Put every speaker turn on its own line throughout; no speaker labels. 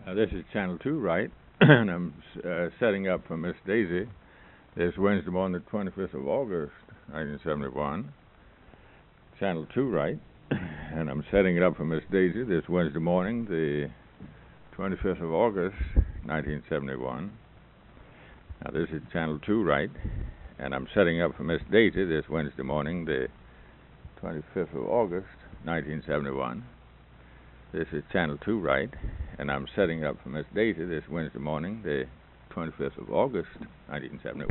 This is Channel 2, right? And I'm setting up for Miss Daisy this Wednesday morning, the 25th of August, 1971. Channel 2, right? And I'm setting it up for Miss Daisy this Wednesday morning, the 25th of August, 1971. Now, this is Channel 2, right? And I'm setting up for Miss Daisy this Wednesday morning, the 25th of August, 1971. This is Channel 2, right? And I'm setting up for Miss Daisy this Wednesday morning, the 25th of August, 1971.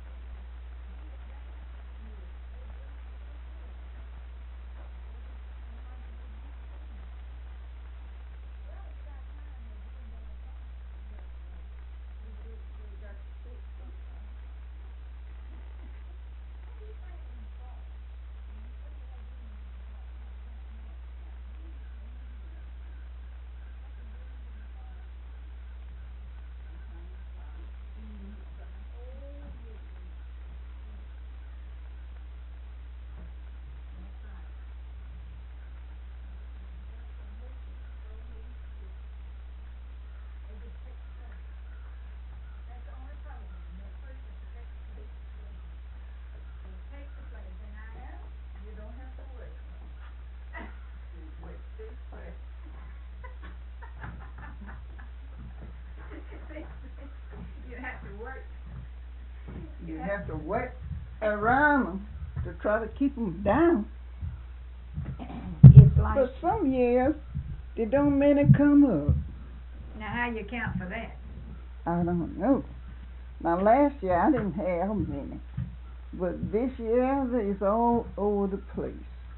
You have to work around them to try to keep them down.
It's like,
But some years, they don't many come up.
now how you account for that?
I don't know. Now last year I didn't have many, but this year there's all over the place.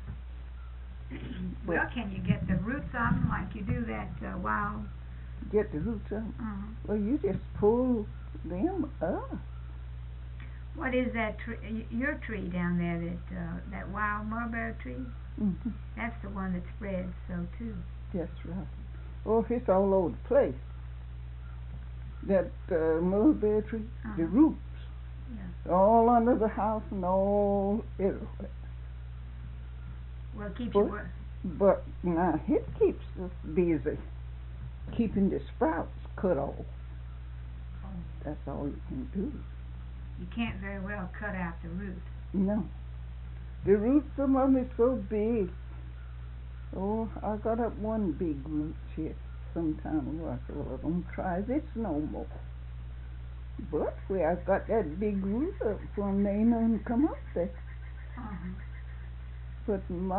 Well, can you get the roots of them like you do that wild?
Get the roots of 'em.
Uh-huh.
Well, you just pull them up.
What is that tree? Your tree down there, that wild mulberry tree?
Mm-hmm.
That's the one that spreads so too.
That's right. Oh, it's all over the place. That mulberry tree, the
Uh-huh.
roots,
Yeah.
all under the house and all everywhere.
Well, it keeps you
But-
work.
But now it keeps us busy, keeping the sprouts cut off.
Oh.
That's all you can do.
You can't very well cut out the roots.
No. The roots, some of them is so big. Oh, I got up one big root here sometime ago. I said, well, I don't try this no more. But where I got that big root up from, they ain't none come up there.
Uh-huh.
But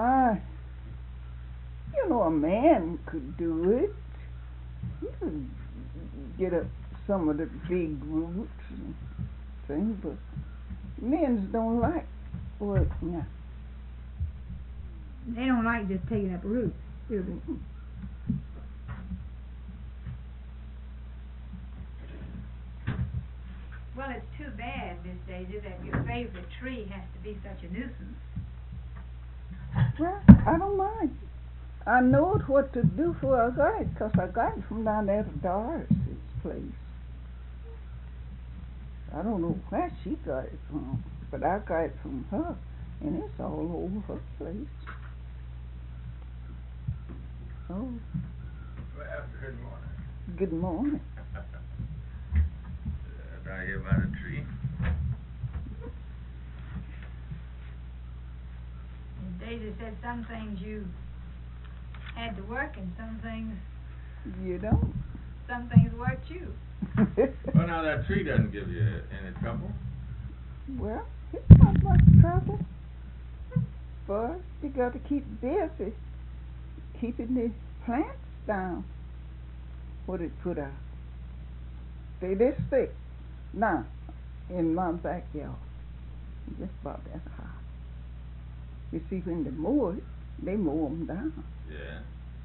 a man could do it. He could get up some of the big roots and things, but men don't like work now.
They don't like just taking up roots, do they? Well, it's too bad, Miss Daisy, that your favorite tree has to be such a nuisance.
Well, I don't mind. I know what to do for I got it, 'cause I got it from down there at Doris's place. I don't know where she got it from, but I got it from her, and it's all over her place. Oh,
Well, good morning.
good morning.
Down here by the tree.
Miss Daisy said some things you had to work and some things worked you.
Well, now that tree doesn't give you any trouble.
Well, it's not much trouble, but you got to keep busy, keeping the plants down. What it put out. They this thick. Now, in my backyard, just about that high. You see, when they mow it, they mow them down.
Yeah.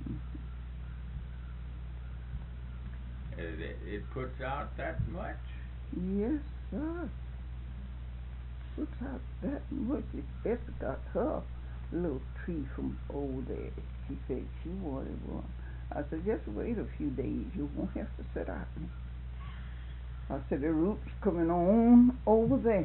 It puts out that much?
Yes, sir. Puts out that much. Esther got her little tree from over there. She said she wanted one. I said, just wait a few days. You won't have to sit out me. I said, the roots coming on over there.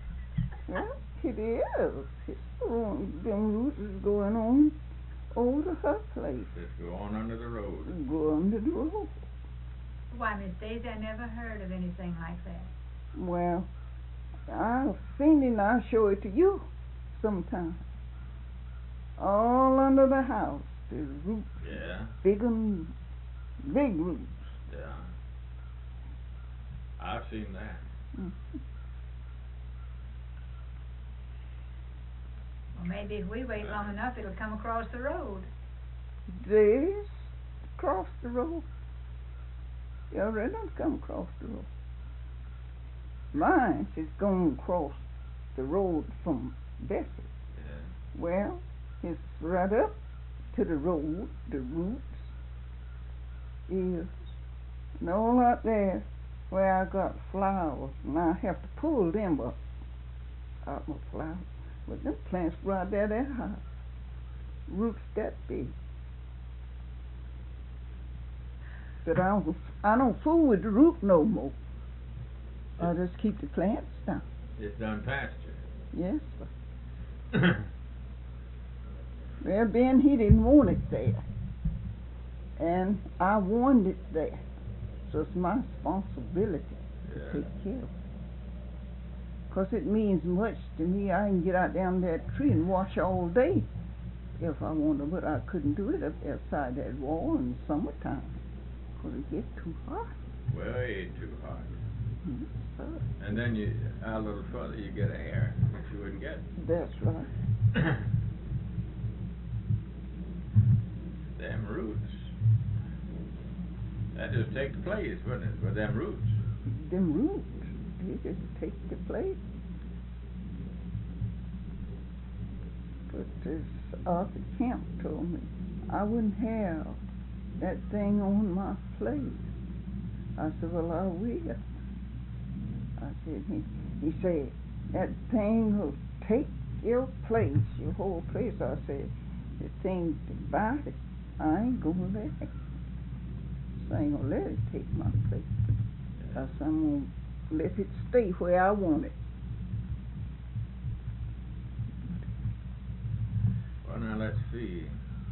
Well, it is. Them roots is going on over the her place.
Just go on under the road.
Go under the road.
Why, Miss Daisy, I never heard of anything like that.
Well, I've seen it and I'll show it to you sometime. All under the house. There's roots.
Yeah.
Big roots.
Yeah. I've seen that.
Well, maybe if we wait long enough, it'll come across the road.
This across the road. You already done come across the road. Mine is going across the road from Bessie.
Yeah.
Well, it's right up to the road. The roots is and all out there where I got flowers, and I have to pull them up out my flowers. But them plants right there, they're high. Roots that big. But I don't fool with the root no more. I just keep the plants down.
It's done pasture.
Yes, sir. Well, Ben, he didn't want it there. And I wanted it there. So it's my responsibility to take care of it. 'Cause it means much to me. I can get out down that tree and watch all day if I wanted, but I couldn't do it up outside that wall in the summertime. 'Cause it gets too hot.
Well, it ain't too hot.
Yes, sir.
And then you, a little further, you get air, which you wouldn't get.
That's right.
Them roots. That just take the place, wouldn't it, with them roots?
Them roots, they just take the place. But this Arthur Kemp told me I wouldn't have that thing on my plate. I said, well, I will. I said, he said, that thing will take your place, your whole place. I said, the thing's divided. I ain't gonna let it. So I ain't gonna let it take my place. I said, I'm gonna let it stay where I want it.
Well, now let's see.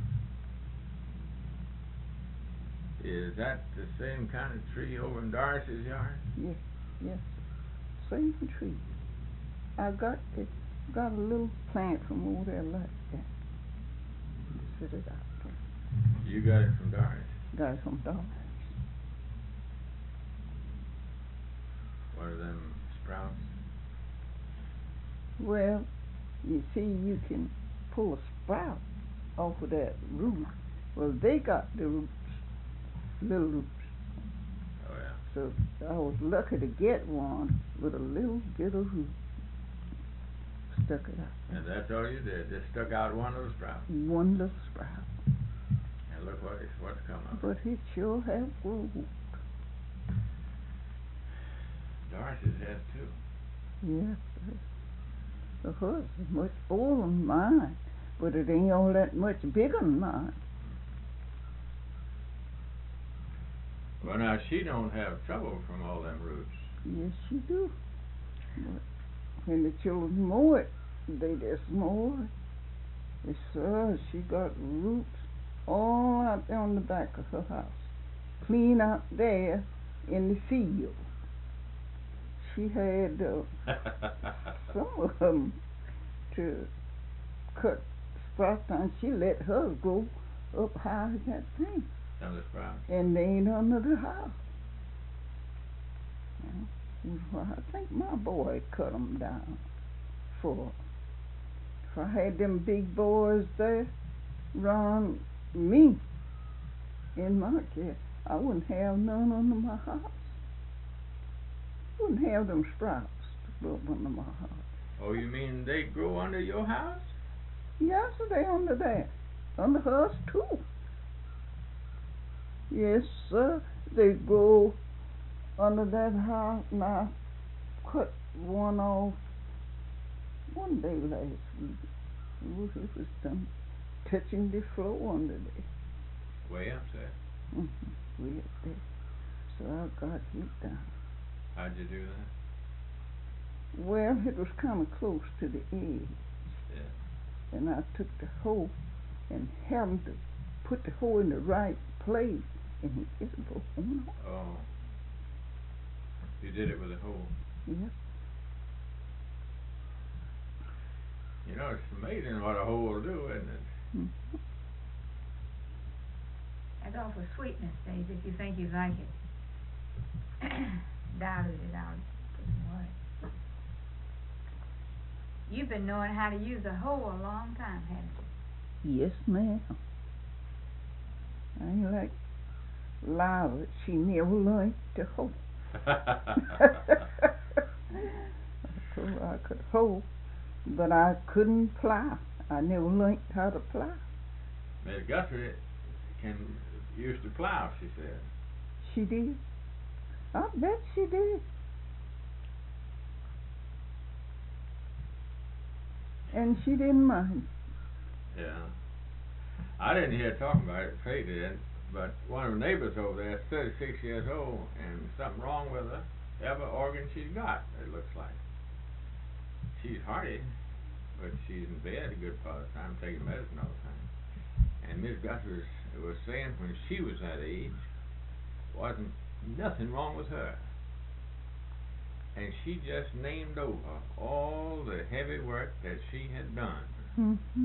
Is that the same kind of tree over in Darcy's yard?
Yes. Same tree. I got a little plant from over there like that. Sit it out there.
You got it from Darcy?
Got it from Darcy.
What are them sprouts?
Well, you see, you can pull a sprout off of that root. Well, they got the roots, little roots.
Oh, yeah.
So I was lucky to get one with a little bit of root. Stuck it out.
And that's all you did, just stuck out one little sprout.
One little sprout.
And look what's come up.
But it sure have grown.
Darcy's has too.
Yes, the hers is much older than mine, but it ain't all that much bigger than mine.
Well, now, she don't have trouble from all them roots.
Yes, she do. But when the children mow it, they just mow it. Yes, sir, she got roots all out there on the back of her house, clean out there in the field. She had some of them to cut sprouts down. She let hers grow up high as that thing.
Some of the sprouts.
And they ain't under the house. Well, I think my boy cut them down for. If I had them big boys there around me in my care, I wouldn't have none under my house. Wouldn't have them sprouts to grow up under my house.
Oh, you mean they grow under your house?
Yes, they under there. Under hers too. Yes, sir. They grow under that house, and I cut one off one day last week. It was done touching the floor under there.
Way up there.
Way up there. So I got it down.
How'd you do that?
Well, it was kind of close to the edge.
Yeah.
And I took the hoe and hammered put the hoe in the right place, and he just broke on off.
Oh. You did it with a hoe.
Yeah.
You know, it's amazing what a hoe will do, isn't it?
Mm-hmm.
That's awful sweetness, Daisy, if you think you like it. Dilute it out. Put some water. You've been knowing how to use a hoe a long time, haven't you?
Yes, ma'am. I ain't like Lila. She never learned to hoe. So I could hoe, but I couldn't plow. I never learned how to plow.
Miss Guthrie used to plow, she said.
She did. I bet she did. And she didn't mind.
Yeah. I didn't hear talking about it, Faye did, but one of the neighbors over there is 36 years old, and something wrong with her. Every organ she's got, it looks like. She's hearty, but she's in bed a good part of the time, taking medicine all the time. And Miss Guthrie was saying when she was that age, wasn't nothing wrong with her. And she just named over all the heavy work that she had done.
Mm-hmm.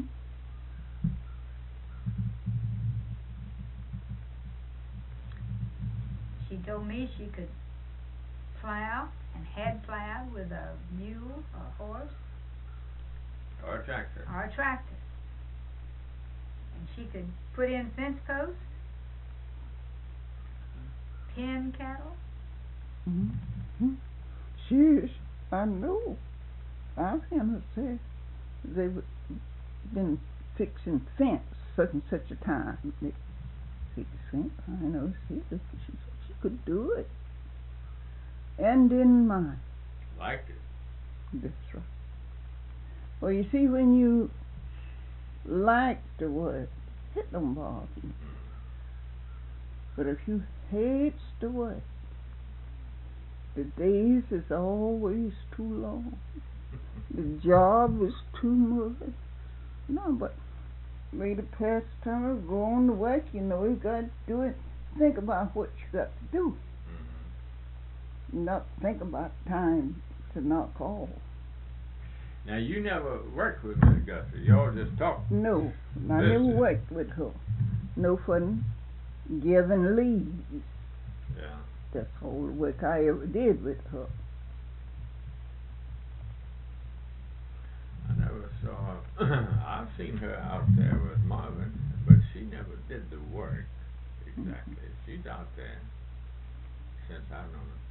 She told me she could plow and had plowed with a mule or a horse
Or a tractor.
or a tractor. And she could put in fence posts, pen cattle.
Mm-hmm. She's, I know. I heard say they've been fixing fence such and such a time. They fix fence. I know she said she could do it. And didn't mind.
Liked it.
That's right. Well, you see, when you like the work, it don't bother you. But if you hate the work, the days is always too long. The job is too much. No, but made a pastime of going to work, you know, you got to do it. Think about what you got to do. Not think about time to knock off.
Now, you never worked with Miss Guthrie. Y'all just talked.
No, I never worked with her. No fun giving leaves.
Yeah.
That's all the work I ever did with her.
I never saw I've seen her out there with Marvin, but she never did the work exactly. She's out there since I've known her.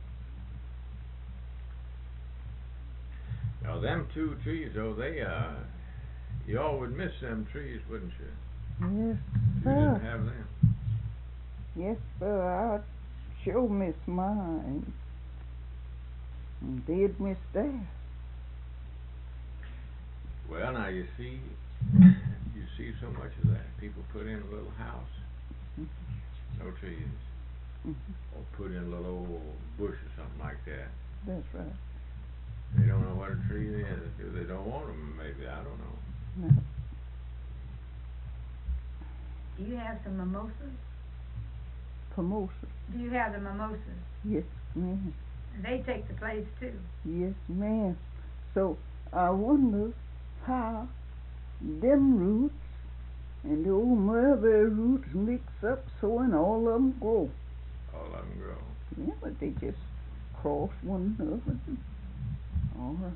Now, them two trees, though, you all would miss them trees, wouldn't you?
Yes,
You
sir.
didn't have them.
Yes, sir. I sure miss mine. And did miss theirs.
Well, now you see so much of that. People put in a little house, no trees, or put in a little old bush or something like that.
That's right.
They don't know what a tree is. They don't want them, maybe. I don't know.
No.
Do you have some mimosas?
Promotion.
Do you have the mimosas?
Yes, ma'am.
They take the place too.
Yes, ma'am. So I wonder how them roots and the old mulberry roots mix up so and all of them grow.
All of them grow.
Yeah, but they just cross one another. All right.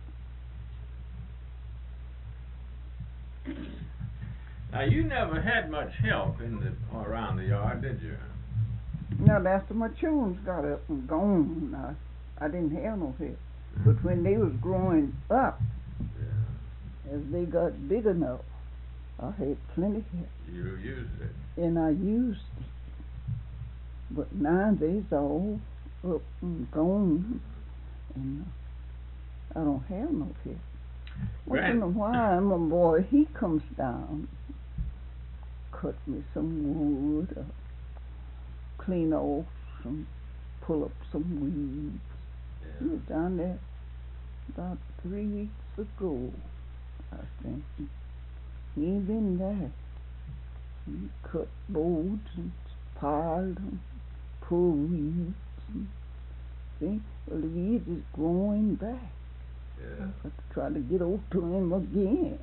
Now, you never had much help around the yard, did you?
Now, after my children got up and gone, I didn't have no help. But when they was growing up, as they got big enough, I had plenty of help.
You used it.
And I used it. But now they's all up and gone, and I don't have no help. Once in a while, my boy, he comes down, cut me some wood, or clean off some, pull up some weeds. He was down there about 3 weeks ago, I think. He ain't been there. He cut boards and piled and pulled weeds. And see, well, the weeds is growing back.
Yeah.
I got to try to get over to him again.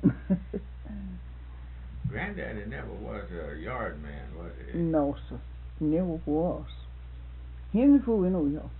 Granddaddy never was a yard man, was he?
No, sir. Never was. Him fool in New York.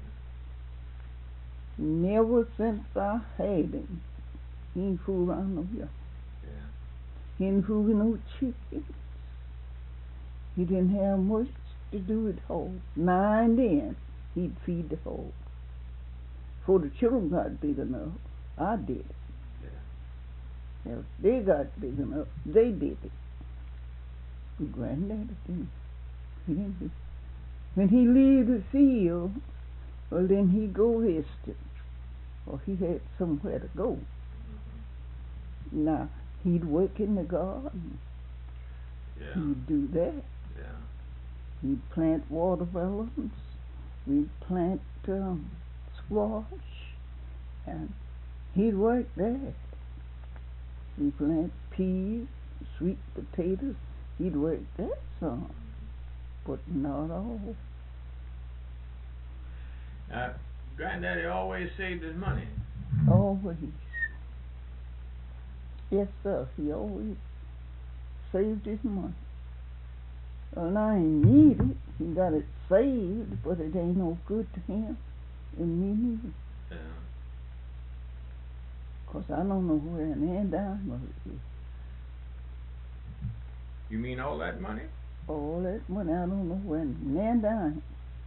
Never since I had him. He ain't fool around New York.
Yeah.
He ain't fool with no chickens. He didn't have much to do with hogs. Now and then, he'd feed the hogs. Before the children got big enough, I did it.
Yeah.
If they got big enough, they did it. Granddaddy didn't. He didn't do. When he leave the field, well, then he'd go resting. Or he had somewhere to go. Now, he'd work in the garden.
Yeah.
He'd do that.
Yeah.
He'd plant watermelons. We'd plant squash. And he'd work there. He'd plant peas, sweet potatoes. He'd work that some. But not all.
Granddaddy always saved his money.
Always. Yes, sir. He always saved his money. Well, I ain't need it. He got it saved, but it ain't no good to him and me neither.
Yeah.
'Cause I don't know where an dime is.
You mean all that money?
All that money, I don't know where an dime.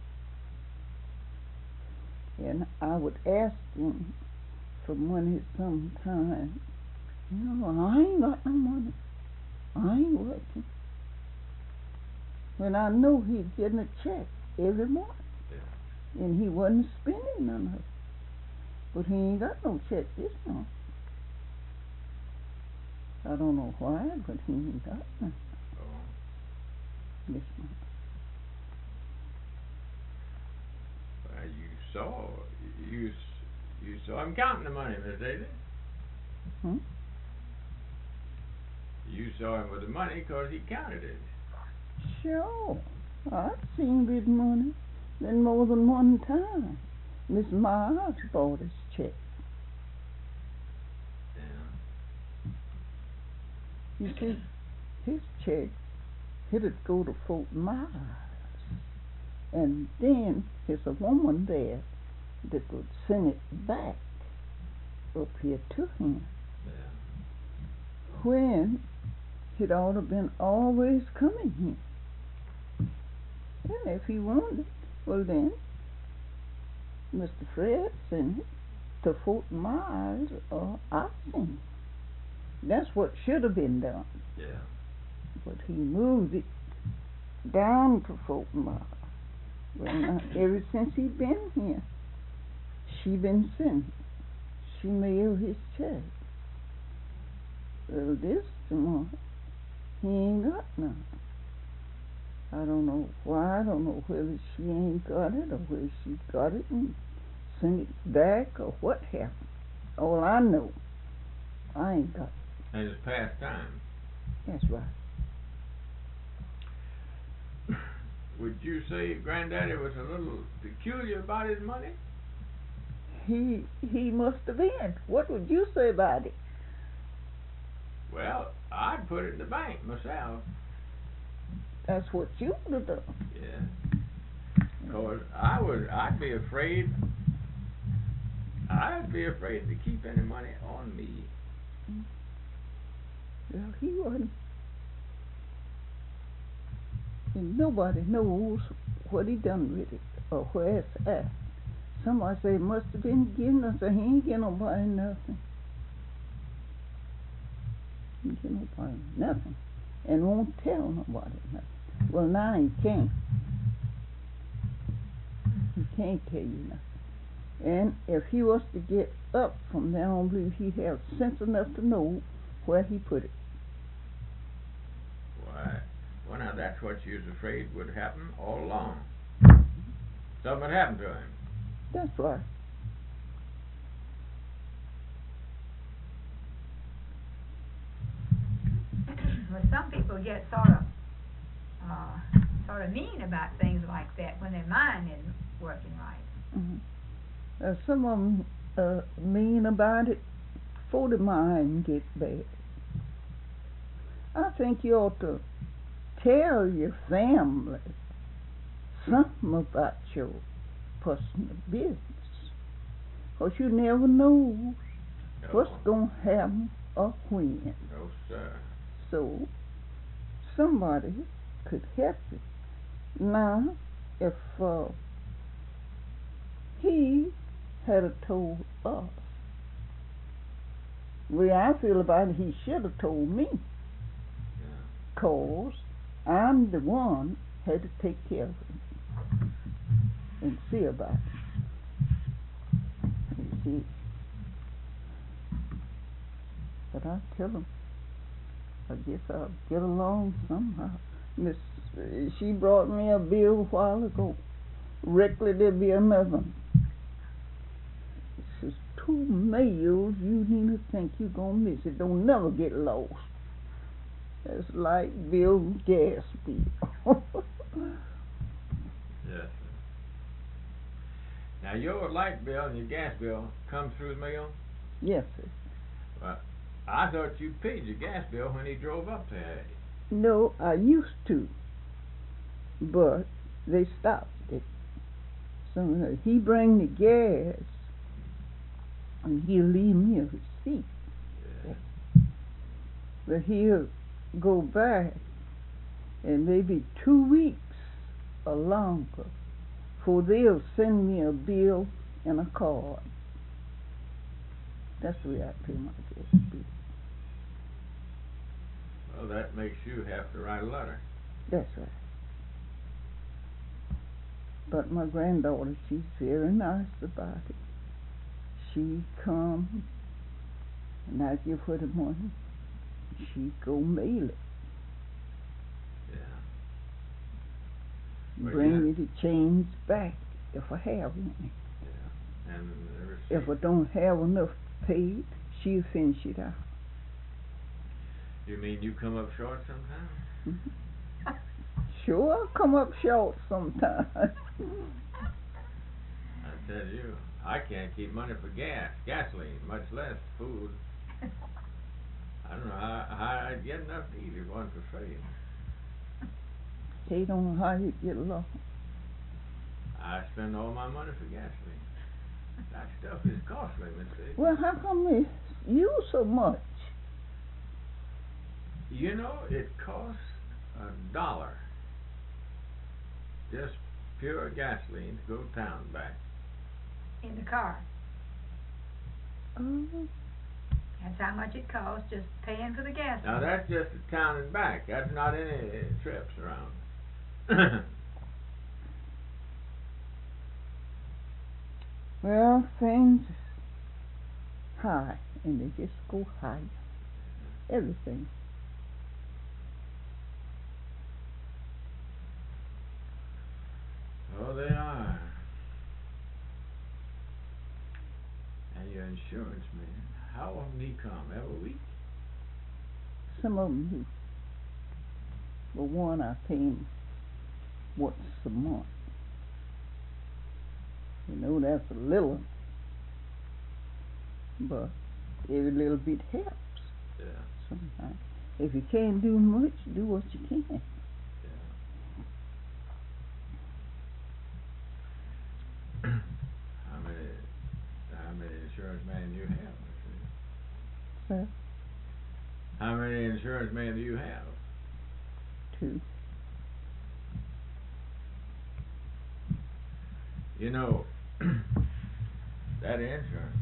And I would ask him for money sometime. You know, I ain't got no money. I ain't working. When I know he's getting a check every month.
Yeah.
And he wasn't spending none of it. But he ain't got no check this month. I don't know why, but he ain't got none
Oh.
this month.
Well, you saw him counting the money, Miss Daisy.
Hmm?
You saw him with the money 'cause he counted it.
Sure. I've seen big money. Then more than one time. Miss Miles bought his check.
Yeah.
You see, his check, it'd go to Fort Myers. And then there's a woman there that would send it back up here to him.
Yeah.
When it ought to have been always coming here. And if he wanted it, well then, Mr. Fred sent it to Fort Myers, or I sent it. That's what should have been done.
Yeah.
But he moved it down to Fort Myers. Well, now, ever since he been here, she been sending. She mailed his check. Well, this month, he ain't got none. I don't know why. I don't know whether she ain't got it or whether she got it and sent it back or what happened. All I know, I ain't got it.
And it's past time.
That's right.
Would you say Granddaddy was a little peculiar about his money?
He must have been. What would you say about it?
Well, I'd put it in the bank myself.
That's what you would have done.
Yeah. 'Cause I'd be afraid to keep any money on me.
Well, he wasn't. And nobody knows what he done with it or where it's at. Somebody say it must have been given us, so he ain't give nobody nothing. He ain't give nobody nothing. And won't tell nobody nothing. Well, now he can't. He can't tell you nothing. And if he was to get up from there, I don't believe he'd have sense enough to know where he put it.
Why? Well, now that's what you was afraid would happen all along. Something had happened to him.
That's right.
Well, some people get sort of sort of mean about things like that when their mind isn't working right.
Some of them mean about it before the mind gets bad. I think you ought to tell your family something about your personal business, 'cause you never know what's going to happen or when.
No, sir.
So somebody could help you. Now, if he had a told us, the way I feel about it, he should have told me.
Yeah.
'Cause I'm the one had to take care of him and see about it. You see. But I tell him, I guess I'll get along somehow. She brought me a bill a while ago. Rectly there'll be another one. It says 2 mails you need to think you're gonna miss it. Don't never get lost. That's light bill, gas bill.
Yes, sir. Now, your light bill and your gas bill come through the mail?
Yes, sir.
Well, I thought you paid your gas bill when he drove up there.
No, I used to, but they stopped it. So he bring the gas, and he'll leave me a receipt.
Yeah.
But he'll go back, and maybe 2 weeks or longer, for they'll send me a bill and a card. That's the way I pay my gas bill.
Well, that makes you have to write a letter.
That's right. But my granddaughter, she's very nice about it. She come, and I give her the money. She go mail it.
Yeah. Well,
Bring
yeah.
me the change back if I have any.
Yeah. And the receipt.
If I don't have enough paid, she'll finish it out.
You mean you come up short sometimes?
Sure, I'll come up short sometimes.
I tell you, I can't keep money for gasoline, much less food. I don't know how I'd get enough to eat if it wasn't for Freddie.
They don't know how you get along.
I spend all my money for gasoline. That stuff is costly, Miss Davis.
Well, how come they use so much?
You know, it costs $1. Just pure gasoline to go town and back.
In the car.
Oh.
That's how much it costs, just paying for the gas.
Now that's just the town and back. That's not any trips around.
Well, things high, and they just go higher. Everything.
Oh, they are. And your insurance man, how often he come? Every week?
Some of them do. But one I pay him once a month. You know, that's a little one. But every little bit helps.
Yeah.
Sometimes. If you can't do much, do what you can.
Yeah. How many insurance men you have?
Sir?
How many insurance men do you have?
2.
You know, that insurance,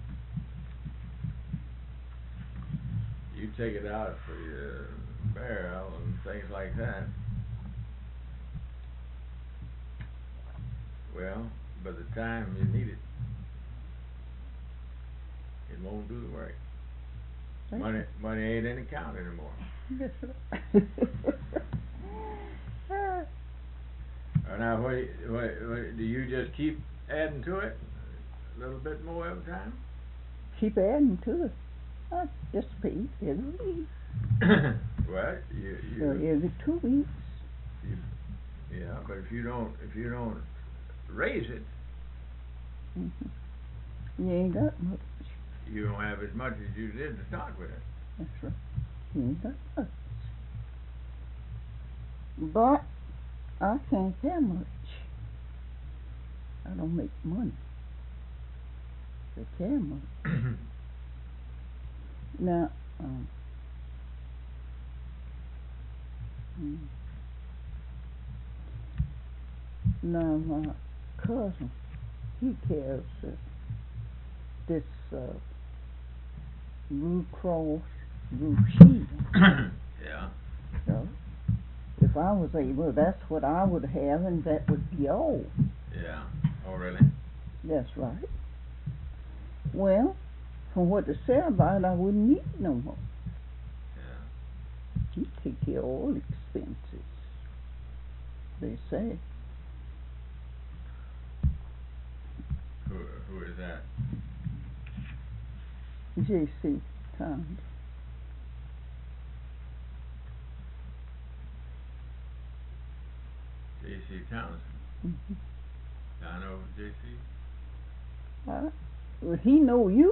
you take it out for your burial and things like that. Well, by the time you need it, it won't do the work. Money ain't in account anymore. Now, what do you just keep adding to it a little bit more every time?
Keep adding to it. I just pay every week.
Well,
So every 2 weeks.
Yeah, but if you don't raise it,
You ain't got much.
you don't have as much as you did to start with.
That's right. You ain't got much. But I can't have much. I don't make money. I care much. Now, now my cousin, he carries this Blue Cross Blue Shield.
Yeah.
So, if I was able, that's what I would have, and that would be all.
Yeah. Oh, really?
That's right. Well, from what they say about it, I wouldn't need no more.
Yeah.
He take care of all expenses, they say.
Who is that?
J.C. Towns.
J.C. Townsend.
Mm-hmm.
I know J.C.
Well, he know you.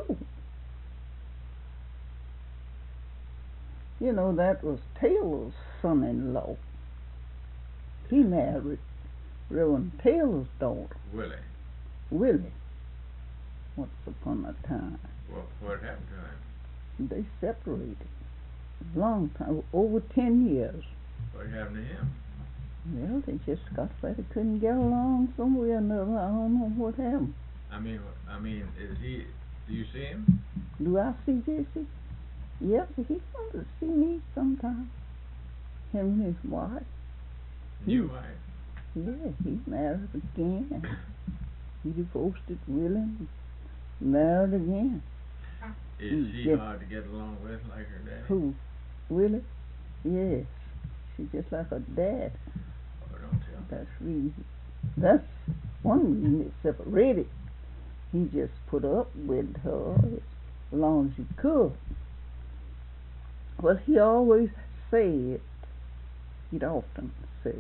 You know, that was Taylor's son-in-law. He married Reverend Taylor's daughter. Willie. Once upon a time.
What happened to him?
They separated. Long time, over 10 years.
What happened to him?
Well, they just got where they couldn't get along some way or another. I don't know what happened.
I mean, is he? Do you see him?
Do I see J.C.? Yes, he comes to see me sometimes. Him and his wife.
New wife?
Yeah, he married again. He divorced Willie, married again.
Is she hard to get along with, like her dad?
Who? Willie? Yes. She's just like her dad.
Oh, don't tell.
That's one reason they separated. He just put up with her as long as he could. Well, he always said, he'd often say,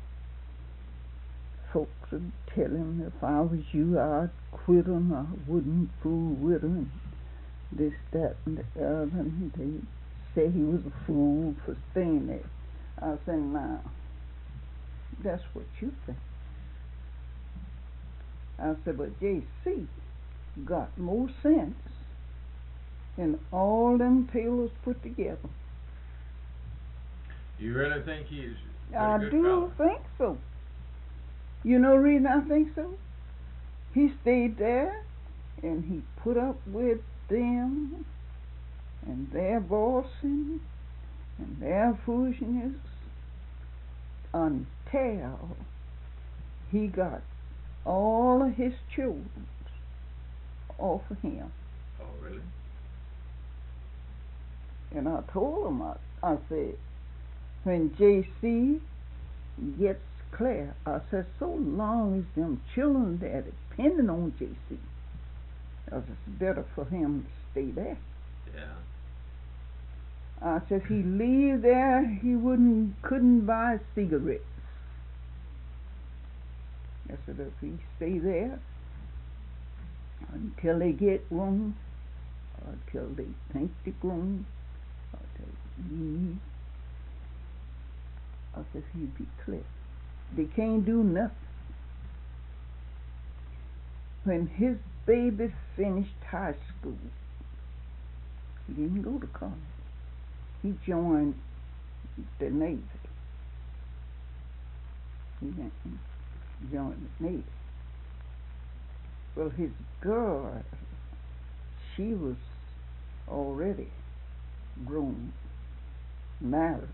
folks would tell him, if I was you, I'd quit him, I wouldn't fool with him, this, that, and the other, and they'd say he was a fool for staying there. I said, now, that's what you think. I said, but J.C. got more sense than all them Taylors put together.
You really think he's
I
good
do
fella?
think so. You know the reason I think so? He stayed there and he put up with them and their bossing and their foolishness until he got all of his children off of him.
Oh, really?
And I told him, I said, when J.C. gets Claire, I said, so long as them children that are depending on J.C., it's better for him to stay there.
Yeah.
I said, if he leave there, he couldn't buy cigarettes. I said, if he stay there until they get room, or until they think they grown, or they need, I said, he'd be clear. They can't do nothing. When his baby finished high school, he didn't go to college. He joined the Navy. He joined the Navy. Well, his girl, she was already grown, married.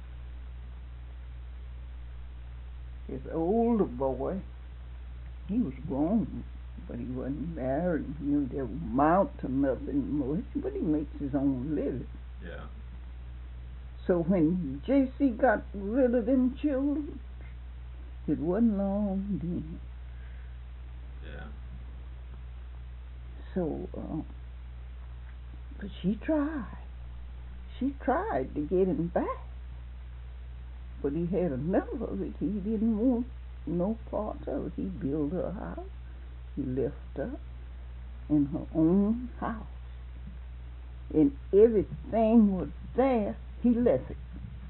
His older boy, he was grown, but he wasn't married. You know, didn't amount to nothing much, but he makes his own living.
Yeah.
So when J.C. got rid of them children, it wasn't long then.
Yeah.
So, but she tried. She tried to get him back. but he had enough of it. He didn't want no part of it. He built her a house. He left her in her own house. And everything was there. He left it.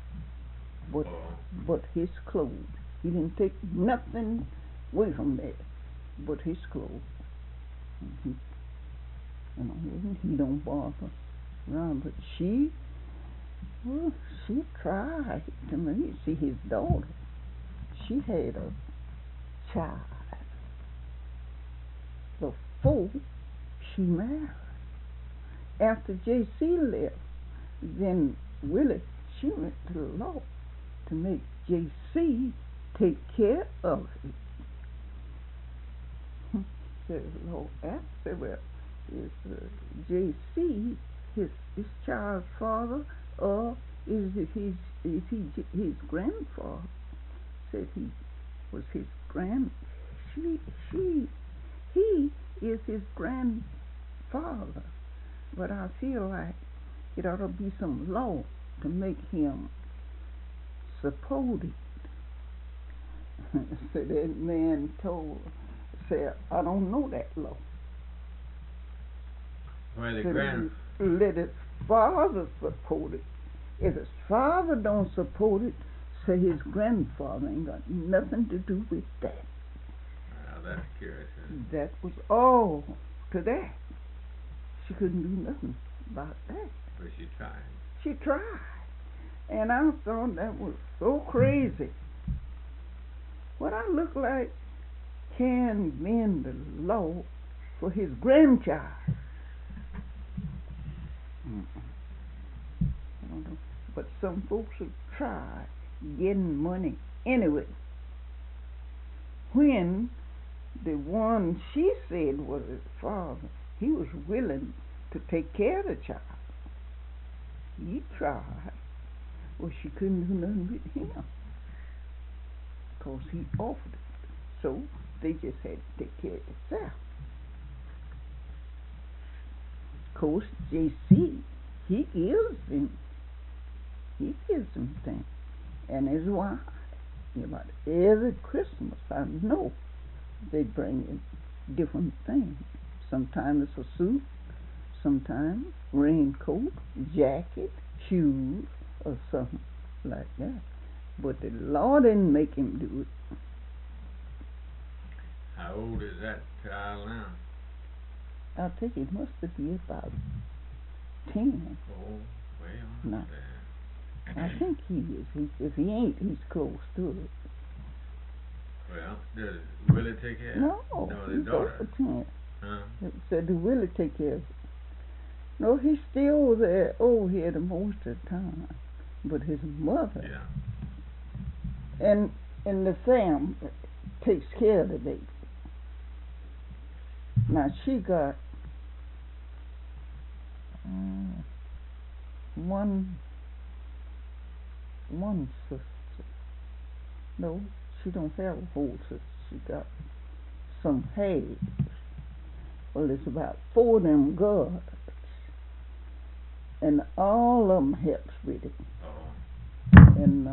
But his clothes. He didn't take nothing away from that but his clothes. And he don't bother around. But she tried to me. See, his daughter, she had a child before she married. After J.C. left, then Willie, she went to the law to make J.C. take care of it. Said the law after, well, is J.C. his child's father, or is he his grandfather? Said he was his he is his grandfather. But I feel like it ought to be some law to make him supported. So that man said, I don't know that law.
Well,
let his father support it. If his father don't support it, say his grandfather ain't got nothing to do with that.
Well, that's curious.
That was all to that. She couldn't do nothing about that.
But she tried.
She tried. And I thought that was so crazy. What I look like can bend the law for his grandchild. I don't know. But some folks have tried getting money anyway. When the one she said was his father, he was willing to take care of the child. He tried. Well, she couldn't do nothing with him because he offered it. So they just had to take care of themselves. Of course, J.C., he gives them things. And his wife, about every Christmas, I know they bring in different things. Sometimes it's a suit, sometimes raincoat, jacket, shoes, or something like that. But the Lord didn't make him do it.
How old is that child now?
I think he must be about 10.
Oh, well,
No. I think he is. If he ain't, he's close to it.
Well, does Willie take care of it?
No,
his
he's
daughter.
over 10.
Huh?
So do Willie take care of it? No, he's still there over here the most of the time. But his mother and the family takes care of the baby. Now she got one sister. No, she don't have a whole sister. She got some hay. Well, it's about 4 of them girls, and all of them helps with it. And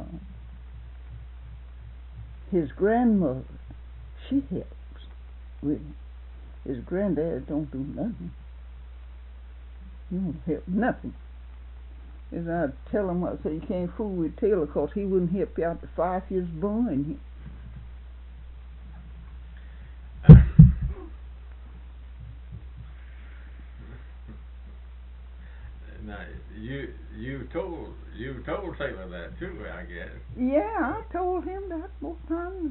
his grandmother, she helps with it. His granddad don't do nothing. He don't help nothing. As I tell him, I say, you can't fool with Taylor because he wouldn't help you out to 5 years born.
Now, you told Taylor that too, I guess.
Yeah, I told him that most times.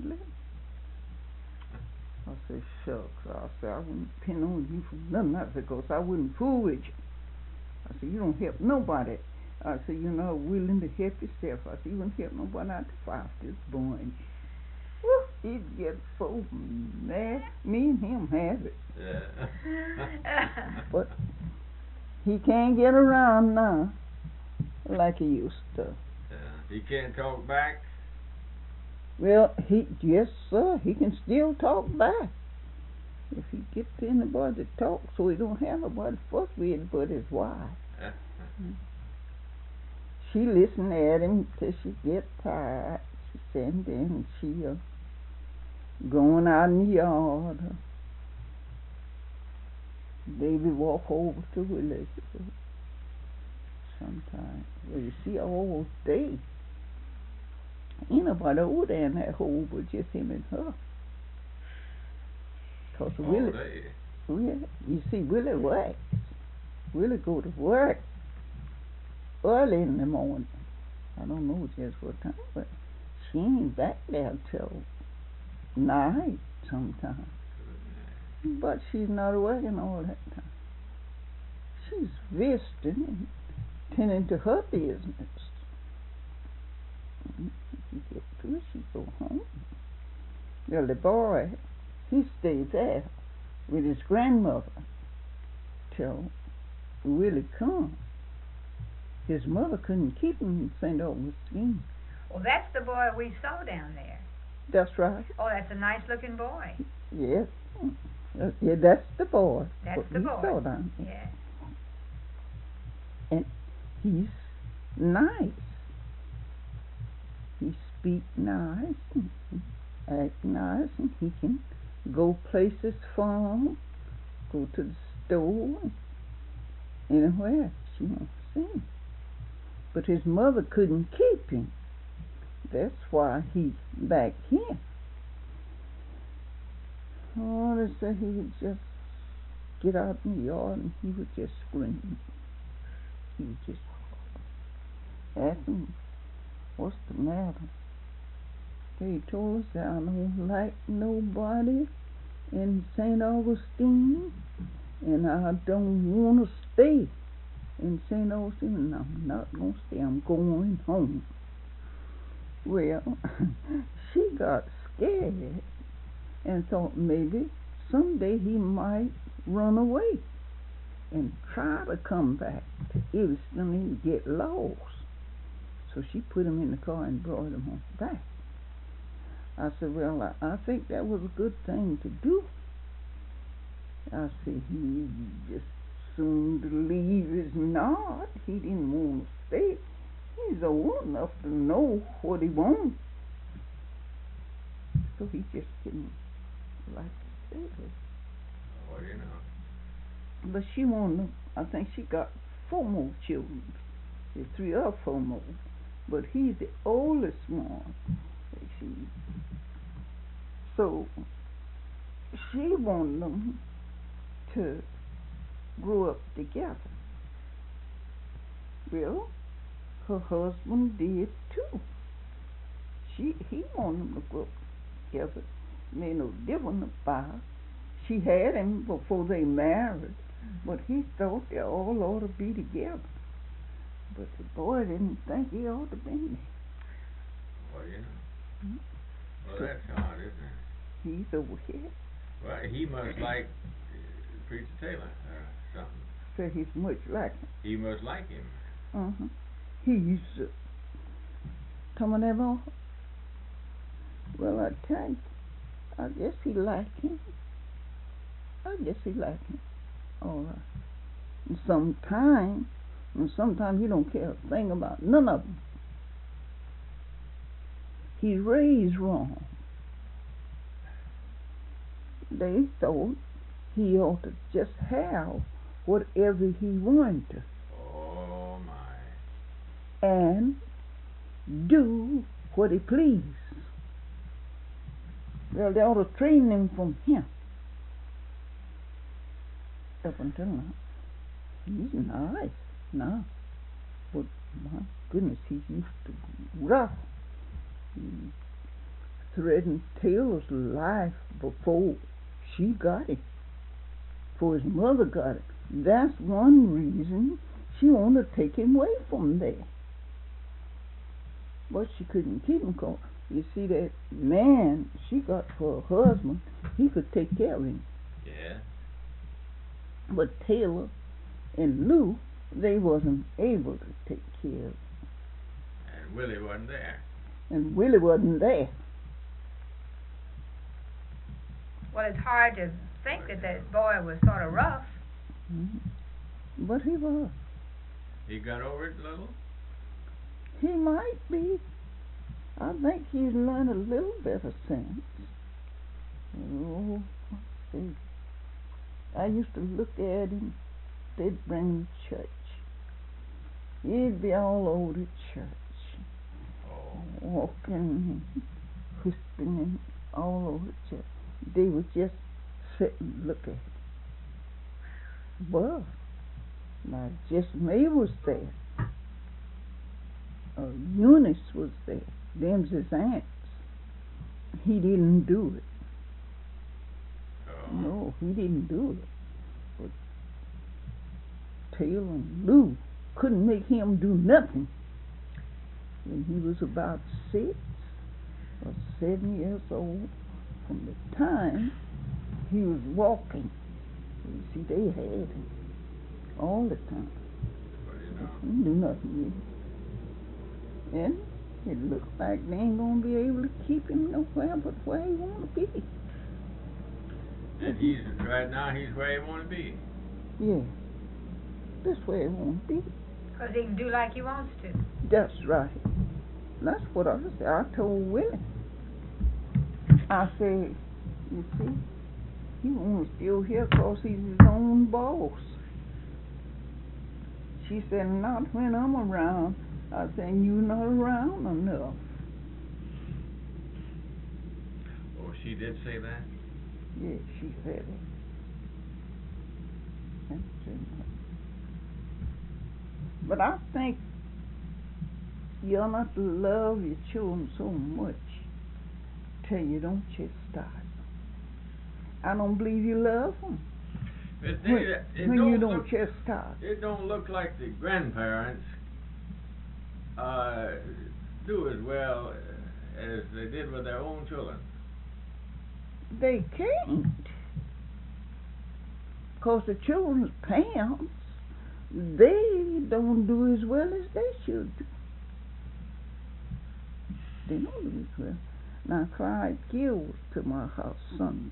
I said, shucks. I said, I wouldn't depend on you for nothing. I said, because I wouldn't fool with you. I said, you don't help nobody. I said, you're not willing to help yourself. I said, you wouldn't help nobody out to 5 years born. Woo, he'd get so mad. Me and him have it.
Yeah.
But he can't get around now like he used to.
He can't talk back?
Well, yes, sir, he can still talk back. If he gets anybody to talk, so he don't have nobody to fuss with but his wife. she listened at him till she get tired. She said, and then she going out in the yard. Baby walk over to Willie sometimes. Well, you see, all day, ain't nobody over there in that hole but just him and her. 'Cause Willie,
day.
yeah, you see, Willie works. Willie go to work early in the morning. I don't know just what time, but she ain't back there till night sometime. But she's not working all that time. She's visiting and tending to her business. She get through, she go home. Well, the boy, he stays there with his grandmother till Willie come. His mother couldn't keep him in St. Augustine.
Well, that's the boy we saw down there.
That's right.
Oh, that's a nice-looking boy.
Yes. Yeah, that's the boy.
That's
what
the
we
boy.
saw down there.
Yeah.
And he's nice. He speak nice and act nice, and he can go places for him, go to the store, anywhere she wants to see him. But his mother couldn't keep him. That's why he's back here. Oh, they said he would just get out in the yard and he would just scream. He would just ask him, what's the matter? They told us that I don't like nobody in St. Augustine, and I don't want to stay in St. Augustine, and I'm not going to stay. I'm going home. Well, she got scared and thought maybe someday he might run away and try to come back to Evanston and get lost. So she put him in the car and brought him on back. I said, well, I think that was a good thing to do. I said, he just soon to leave is not. He didn't want to stay. He's old enough to know what he wants. So he just didn't like to stay with.
Well, you know.
But she wanted, I think she got 4 more children. There's 3 or 4 more. But he's the oldest one. So she wanted them to grow up together. Well, her husband did too. He wanted them to grow up together. Made no difference about. She had him before they married, but he thought they all ought to be together. But the boy didn't think he ought to be there.
Well, you know. Well, that's hard, isn't it?
He's over here.
Well, he must like Preacher Taylor or something.
So he's much like him.
He must like him.
He's coming ever. Well, I tell you, I guess he liked him. All right. And sometimes he don't care a thing about none of them. He's raised wrong. They thought he ought to just have whatever he wanted.
Oh, my.
And do what he pleased. Well, they ought to train him from him. Up until now. He's nice now. But my goodness, he used to be rough. He threatened Taylor's life before she got him. Before his mother got him. That's one reason she wanted to take him away from there. But she couldn't keep him, 'cause you see, that man she got for her husband, he could take care of him.
Yeah.
But Taylor and Lou, they wasn't able to take care of him.
And Willie wasn't there.
And Willie wasn't there.
Well, it's hard to think that boy was sort of rough.
But he was.
He got over it a little?
He might be. I think he's learned a little bit of sense. Oh, see, I used to look at him. They'd bring him to church. He'd be all over the church, walking, whispering, and all over the church. They would just sit and look at him. Well, now just May was there. Eunice was there. Them's his aunts. He didn't do it. No, he didn't do it. But Taylor and Lou couldn't make him do nothing. When he was about 6 or 7 years old, from the time he was walking, you see, they had him all the time. He knew nothing with him. And it looks like they ain't gonna be able to keep him nowhere but where he wanna be.
And he's right now. He's where he want to be.
Yeah, that's where he wanna be.
'Cause he can do like he wants to.
That's right. That's what I said. I told Willie. I said, you see, he wants still here 'cause he's his own boss. She said, not when I'm around. I said, you're not around enough.
Oh, she did say that?
Yeah, she said it. That's it. But I think you ought not to love your children so much till you don't chastise them. I don't believe you love them when you don't chastise.
It don't look like the grandparents do as well as they did with their own children.
They can't. 'Cause the children's parents, they don't do as well as they should do. They don't do as well. Now, Clyde Gill was to my house Sunday.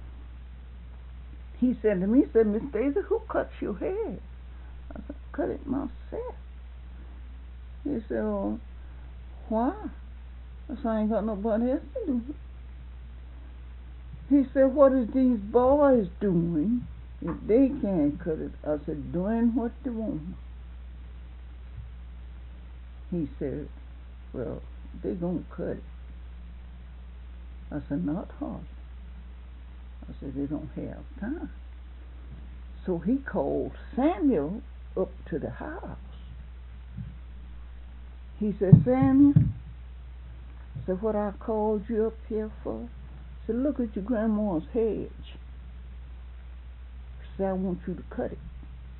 He said to me, he said, Miss Daisy, who cuts your hair? I said, cut it myself. He said, well, why? I said, I ain't got nobody else to do it. He said, what is these boys doing if they can't cut it? I said, doing what they want. He said, well, they gonna cut it. I said, not hard. I said, they don't have time. So he called Samuel up to the house. He said, Samuel, I said, what I called you up here for? I said, look at your grandma's hedge. I said, I want you to cut it.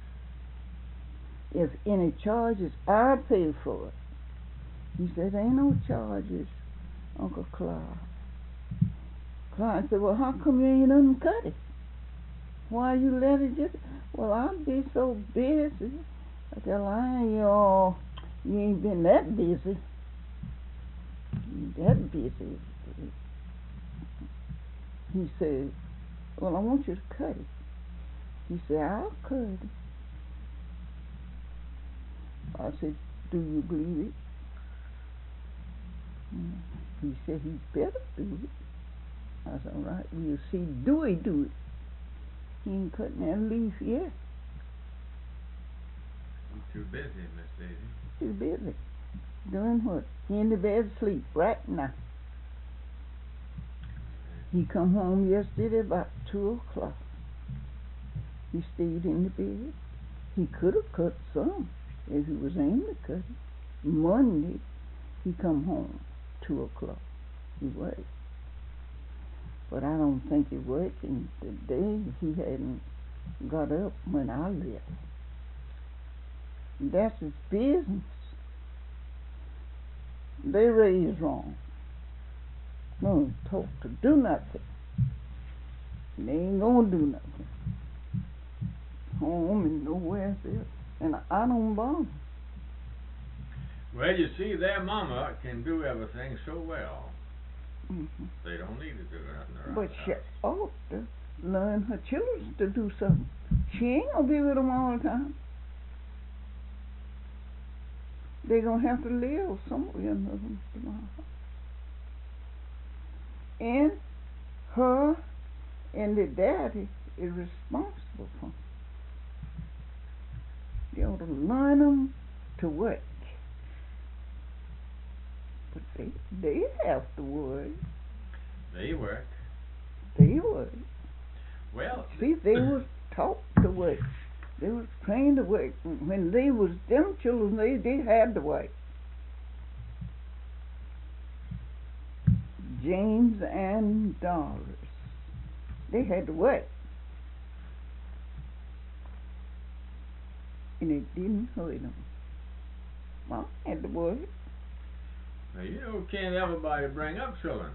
If any charges, I'll pay for it. He said, ain't no charges, Uncle Clyde. Clyde said, well, how come you ain't uncut it? Why you let it just... Well, I'll be so busy. I tell you ain't been that busy. That busy. He said, well, I want you to cut it. He said, I'll cut it. I said, do you believe it? He said, he better do it. I said, all right, we'll see. Do it. He ain't cutting that leaf yet.
I'm too busy, Miss Daisy.
Too busy. Doing what? He in the bed asleep right now. He come home yesterday about 2 o'clock. He stayed in the bed. He could have cut some if he was aiming to cut it. Monday, he come home 2 o'clock. He worked. But I don't think he worked, and today he hadn't got up when I left. That's his business. They raised wrong. No talk to do nothing. They ain't gonna do nothing. Home and nowhere else. And I don't bother.
Well, you see, their mama can do everything so well.
Mm-hmm.
They don't need to do nothing around
But
the
she
house.
ought to learn her children to do something. She ain't gonna be with them all the time. They're going to have to live somewhere or another, Mr. Martha. And her and the daddy is responsible for them. They ought to learn them to work. But they have to work.
They work.
They work.
Well,
see, they was taught to work. They was trained to work. When they was them children, they had to work. James and Doris, they had to work. And it didn't hurt them. Mom had to work.
Now, you know, can't everybody bring up children.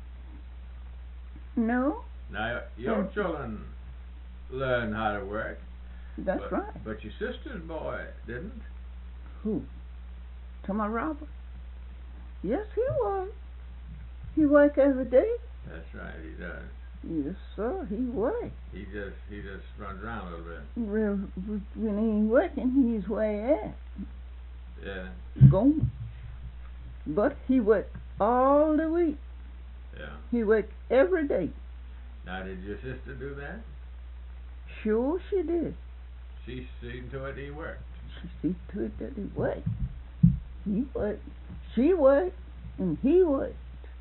No.
Now, your children learn how to work.
That's right.
But your sister's boy didn't.
Who? Thomas Robert? Yes, he was. He worked every day.
That's right, he does.
Yes, sir, he worked.
He just runs around a little bit.
Well, when he ain't working, he's where he at.
Yeah.
Gone. But he worked all the week.
Yeah.
He worked every day.
Now, did your sister do that?
Sure she did.
She seen to it he worked.
She see to it that he worked. He worked. She worked, and he worked.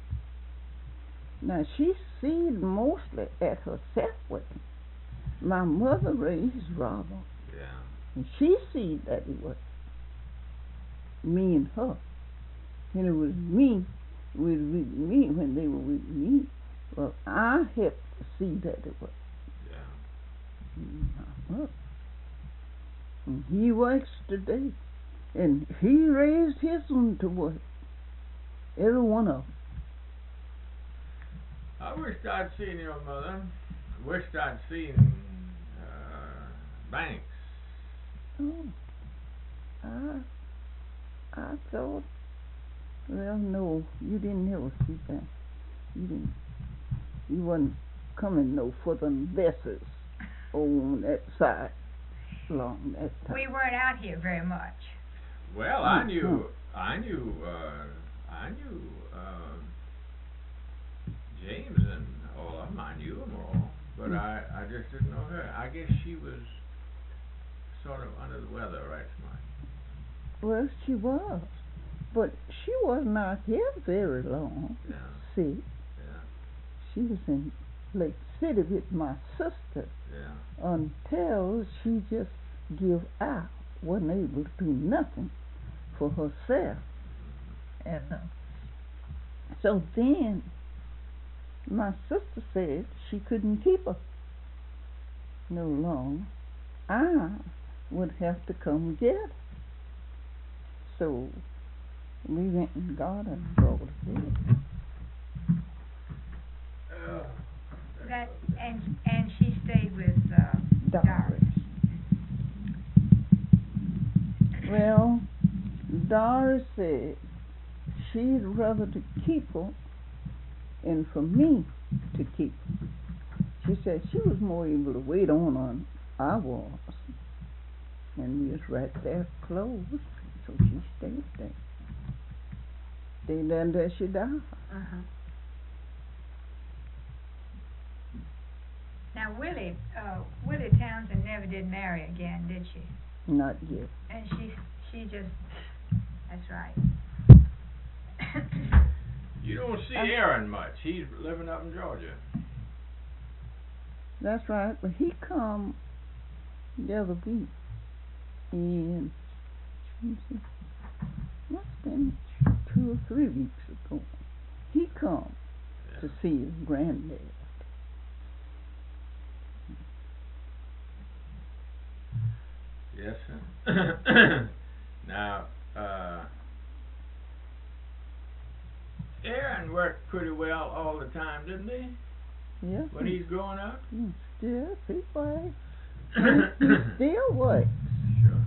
Now, she seen mostly at herself working. My mother raised Robert.
Yeah.
And she seen that he worked. Me and her. And it was me, with me when they were with me. Well, I helped to see that it worked.
Yeah.
And he works today. And he raised his one to work. Every one of them.
I wished I'd seen your mother. Wished I'd seen Banks.
Oh. I thought, well, no, you didn't ever see that. You wasn't coming no further than Bess's on that side along that time.
We weren't out here very much.
Well, I knew James and all of them. I knew them all, but I just didn't know her. I guess she was sort of under the weather right much.
Well, she was, but she was not here very long.
Yeah.
See,
Yeah.
she was in Lake City with my sister.
Yeah.
Until she just give out, wasn't able to do nothing for herself. And so then my sister said she couldn't keep her no longer. I would have to come get her. So we went and got her and brought her here.
And she stayed with
Doris. Well, Doris said she'd rather to keep her and for me to keep her. She said she was more able to wait on her than I was. And we was right there close, so she stayed there. Stayed there until she died.
Uh-huh. Now, Willie Townsend never did marry again, did she?
Not yet.
And she just, that's right.
You don't see Aaron much. He's living up in Georgia.
That's right, but he come the other week, and must have been 2 or 3 weeks ago. He come to see his granddad.
Yes, sir. Now, Aaron worked pretty well all the time, didn't he?
Yes.
When he's growing up?
Yes, he works. He still works.
Sure.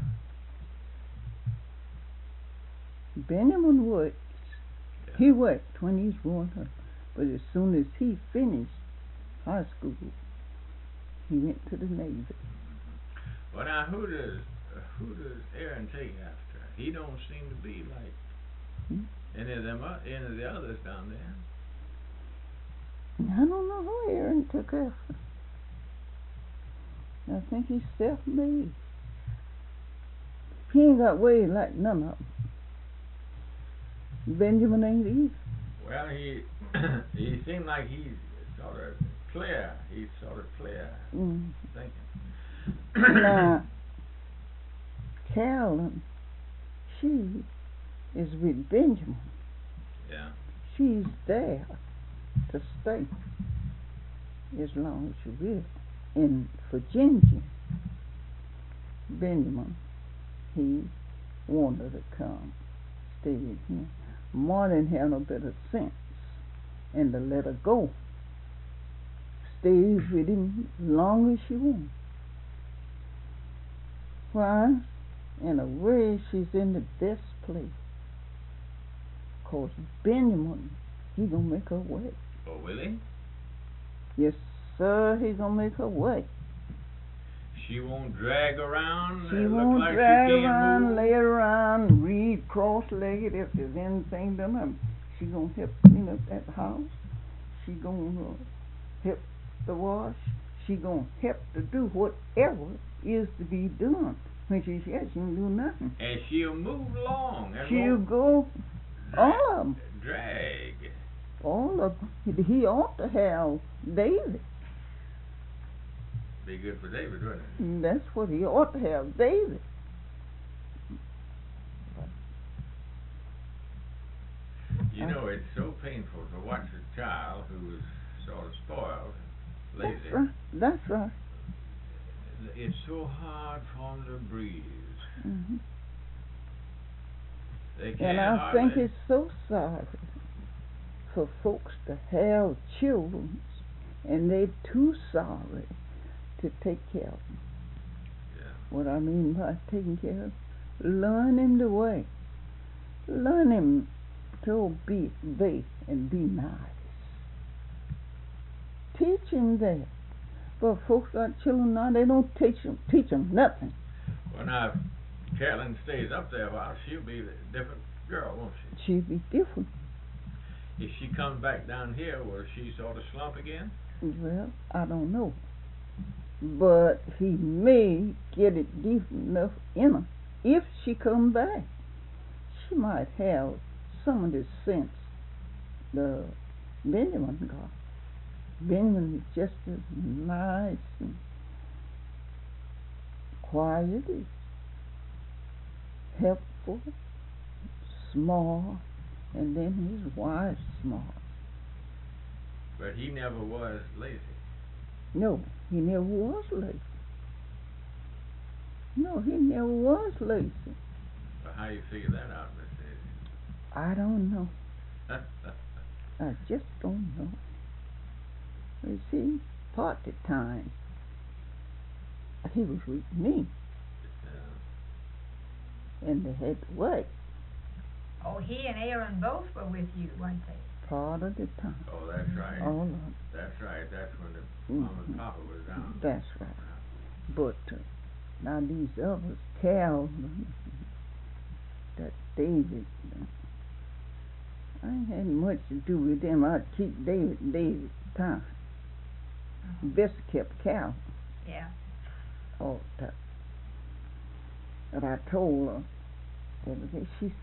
Benjamin works.
Yeah.
He worked when he's growing up. But as soon as he finished high school, he went to the Navy.
Well, now, who does Aaron take after? he don't seem to be like any of the others down there.
I don't know who Aaron took after. I think he's self-made. He ain't got ways like none of them. Benjamin ain't either.
Well, he seemed like he's sort of clear. He's sort of clear thinking.
Now, Carolyn, she is with Benjamin.
Yeah.
She's there to stay as long as she will. And for Ginger, Benjamin, he wanted to come, stay with him. Martin had no better sense and to let her go. Stays with him long as she wants. Why? In a way, she's in the best place. 'Cause Benjamin, he gonna make her wait.
Oh, will he?
Yes, sir, he gonna make her wait.
She won't drag around.
She
and
won't
look like
drag
she can't
around,
move.
lay around, read cross-legged if there's anything done. She gonna help clean up that house. She gonna help the wash. She gonna help to do whatever is to be done. When she says she can do nothing.
And she'll move along. And
She'll
won't
go, all of them.
drag.
All of them. He ought to have David.
Be good for David, wouldn't it?
That's what he ought to have, David.
You know, it's so painful to watch a child who is sort of spoiled, lazy.
That's right. That's right.
It's so hard for them to breathe.
Mm-hmm.
They can't
And I
hardly.
think it's so sorry for folks to have children and they're too sorry to take care of them.
Yeah.
What I mean by taking care of them, learn him the way. Learn him to obey and be nice. Teach him that. But folks got children now, they don't teach them nothing.
Well, now, if Carolyn stays up there a while, she'll be a different girl, won't she?
She'll be different.
If she comes back down here, will she sort of slump again?
Well, I don't know. But he may get it deep enough in her. If she come back, she might have some of the sense the Benjamin got. Benjamin is just as nice and quiet, is helpful, smart, and then his wife's smart.
But he never was lazy.
No, he never was lazy. No, he never was lazy.
Well, how you figure that out, Miss
I don't know.
Daisy?
I just don't know. You see, part of the time, he was with me, and they had to wait.
Oh, he and Aaron both were with you, weren't they?
Part of the time.
Oh, that's right.
All of it.
That's right. That's when the mama and papa was down.
That's right. But now these others, Calvin, that David, I ain't had much to do with them. I'd keep David's time. Best kept Calvin
Yeah.
all the time. And I told her the other day, she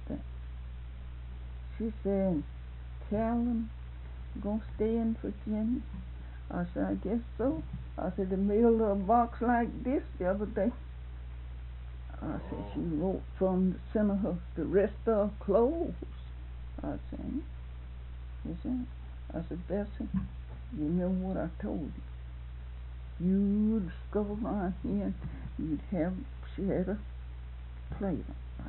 said, Calvin gonna stay in Virginia? I said, I guess so. I said, they mailed her a box like this the other day. I said, she wrote from the center of the rest of her clothes. I said, Bessie, you remember what I told you? You'd go around here and she had a plate.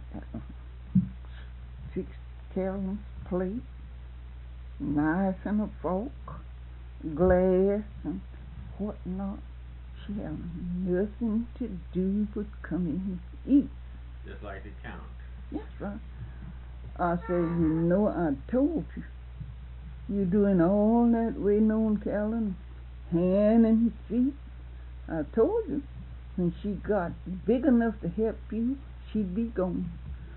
Fixed Carolyn's plate, knife and a fork, glass and whatnot. She had nothing to do but come in and eat.
Just like the count.
That's right. I said, I told you. You doing all that waiting on Carolyn, hand and feet. I told you, when she got big enough to help you, she'd be gone.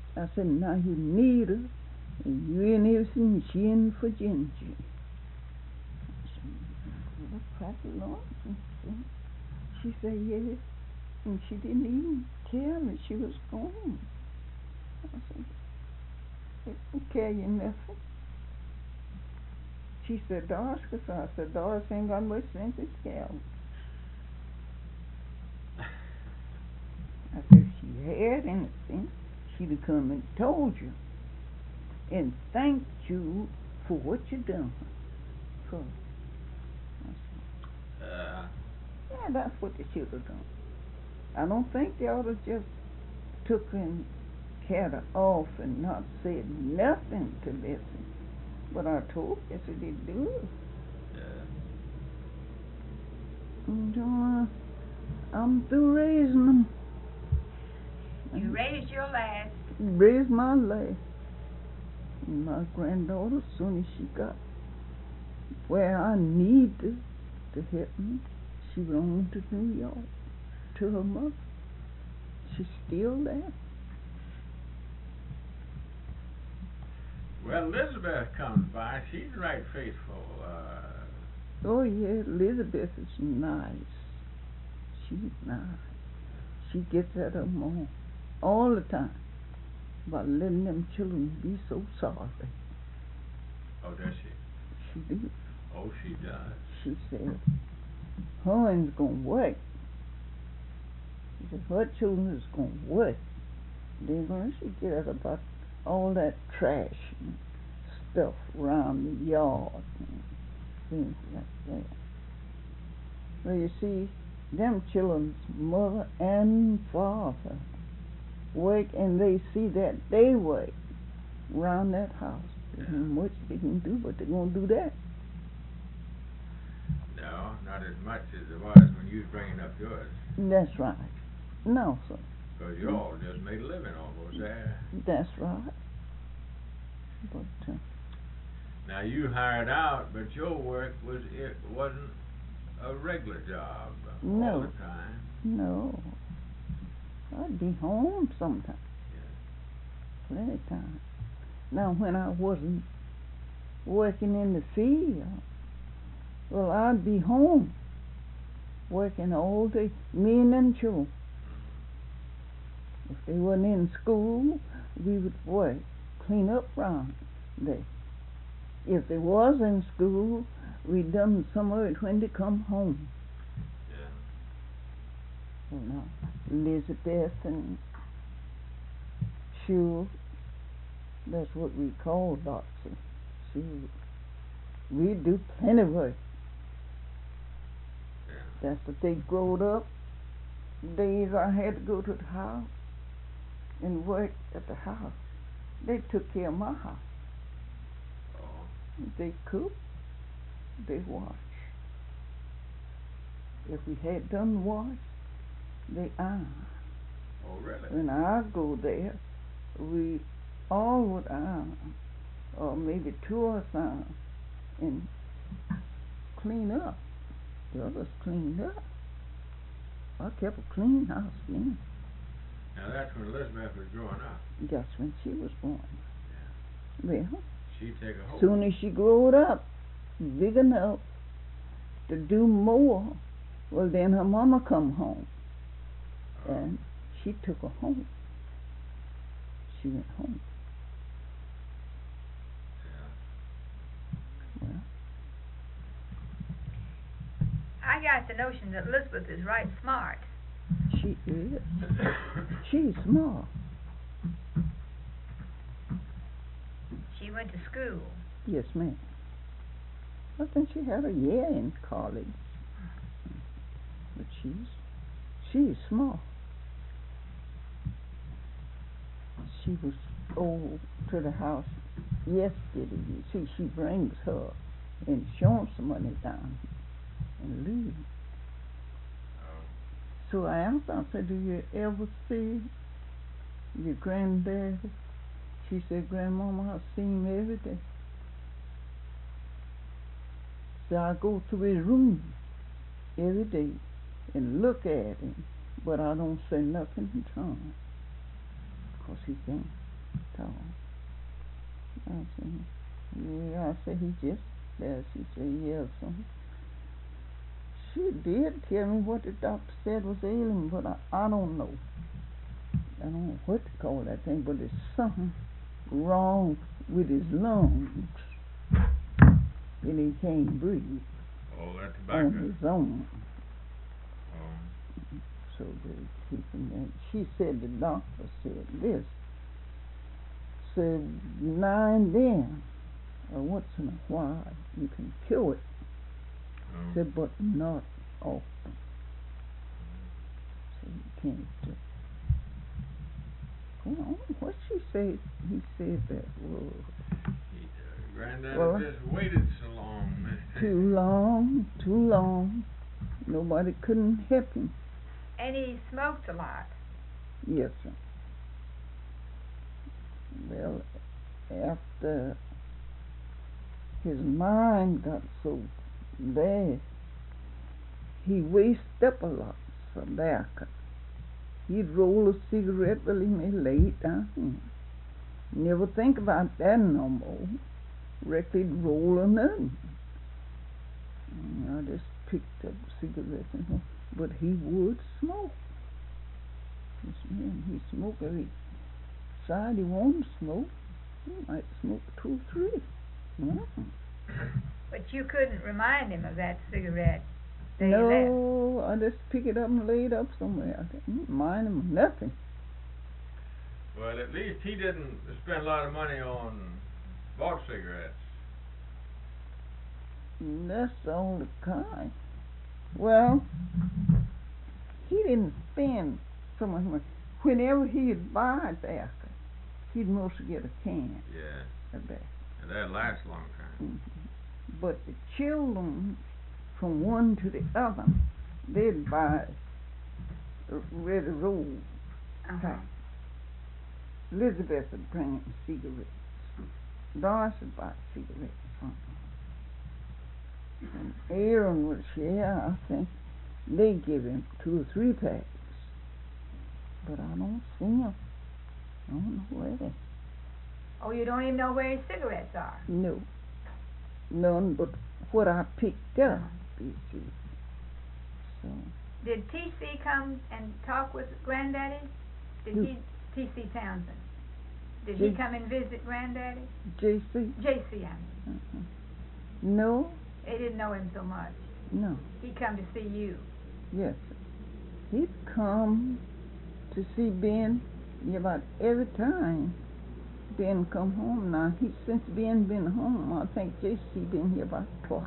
I said, now you need her, and you in Everson, she in Virginia. I said, well, praise the Lord. She said, yes, and she didn't even tell me she was gone. I said, I didn't tell you nothing. She said, Doris, I said, Doris ain't got much sense as scale. I said, if she had anything, she'd have come and told you and thanked you for what you done for her. I said, yeah, that's what they should have done. I don't think they ought to just took and carried her off and not said nothing to listen. But I told Bessie they do. And I'm through raising them.
You raised your last.
Raised my last. My granddaughter, as soon as she got where I needed to help me, she went on to New York to her mother. She's still there.
Well, Elizabeth comes by. She's right faithful.
Oh, yeah, Elizabeth is nice. She's nice. She gets at her mom all the time about letting them children be so sorry.
Oh, does she?
She do.
Oh, she does.
She said, Hearn's going to work. She said, her children is going to work. They're going to get at about all that trash and stuff around the yard and things like that. Well, you see, them children's mother and father work, and they see that they work around that house. There's not much they can do, but they're going to do that.
No, not as much as it was when you was bringing up yours.
That's right. No, sir.
Because you all just made a living almost there.
That's right. But
now you hired out, but your work wasn't a regular job all the time.
No. I'd be home sometime.
Yeah.
Plenty of time. Now, when I wasn't working in the field, well, I'd be home working all day, me and them children. If they wasn't in school, we would work, clean up around there. If they was in school, we done some of it when they come home.
Yeah.
You know, Elizabeth and Shul, that's what we call Dotsy. Shul. We do plenty of work.
Yeah.
That's what they growed up. Days I had to go to the house and work at the house. They took care of my house.
Oh.
They cook, they wash. If we had done wash, they iron.
Oh, really?
When I go there, we all would iron, or maybe two of us iron, and clean up. The others cleaned up. I kept a clean house then.
Now that's when Elizabeth was growing up.
That's when she was born.
Yeah.
Well,
She'd take a hold.
soon as she growed up, big enough to do more, well, then her mama come home, and she took her home. She went home.
Yeah.
Well,
I got the notion that Elizabeth is right smart.
she is. She's smart.
She went to school.
Yes, ma'am. I think she had a year in college. But she's smart. She was over to the house yesterday. You see, she brings her and shows some money down and leaves.
Oh.
So I asked her, I said, do you ever see your granddaddy? She said, Grandmama, I see him every day. So I go to his room every day and look at him, but I don't say nothing to him, because he's gone. tall. I said, yeah, I said, he just there. She said, yeah, son. She did tell me what the doctor said was ailing, but I don't know. I don't know what to call that thing, but there's something wrong with his lungs, and he can't breathe
Oh, that tobacco.
on his own.
Oh.
So they keep him there. She said, the doctor said this, said now and then, or once in a while, you can cure it.
Oh.
Said, but not often. So you can't do. Well, what she said, he said that was
Granddaddy
well,
just waited so long, Miss
too long. Nobody couldn't help him.
And he smoked a lot.
Yes, sir. Well, after his mind got so bad, he wasted up a lot of tobacco. He'd roll a cigarette till he may lay it down. Never think about that no more. Reckon he'd roll another. I just picked up a cigarette, but he would smoke. This man, he smoked every side he wanted to smoke. He might smoke 2 or 3.
But you couldn't remind him of that cigarette that he left.
No, I just pick it up and lay it up somewhere. I didn't mind him of nothing.
Well, at least he didn't spend a lot of money on bought cigarettes.
That's the only kind. Well, he didn't spend so much money. Whenever he'd buy tobacco, he'd mostly get a can
Yeah.
of that.
And that lasts a long time.
But the children, from one to the other, they'd buy ready roll.
Uh-huh.
Elizabeth would bring him cigarettes. Doris would buy cigarettes. And Aaron would share, I think. They'd give him 2 or 3 packs. But I don't see him. I don't know where they.
Oh, you don't even know where his cigarettes are?
No. None but what I picked up, you see. So.
Did T.C. come and talk with Granddaddy? T.C. Townsend. Did he come and visit Granddaddy?
J.C.?
J.C. I mean.
No.
They didn't know him so much.
No.
He'd come to see you.
Yes. He'd come to see Ben about every time Ben come home. Now, since Ben been home, I think J.C. been here about twice.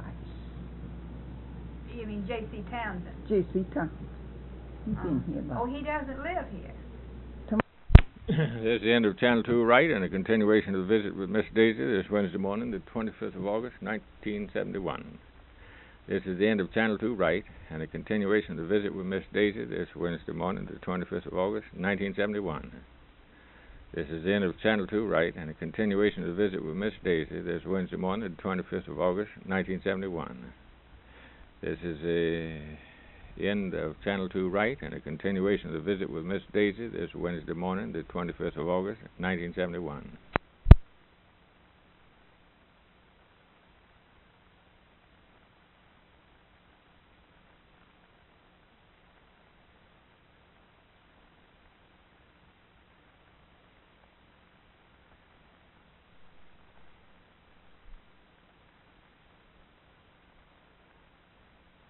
You mean J.C. Townsend?
J.C. Townsend. He's been here about.
Oh, he doesn't live here.
This is the end of Channel 2 Right, and a continuation of the visit with Miss Daisy this Wednesday morning, the 25th of August, 1971. This is the end of Channel 2 Right, and a continuation of the visit with Miss Daisy this Wednesday morning, the 25th of August, 1971. This is the end of Channel 2 Right, and a continuation of the visit with Miss Daisy this Wednesday morning, the 25th of August, 1971. This is the end of Channel 2 Right, and a continuation of the visit with Miss Daisy this Wednesday morning, the 25th of August, 1971.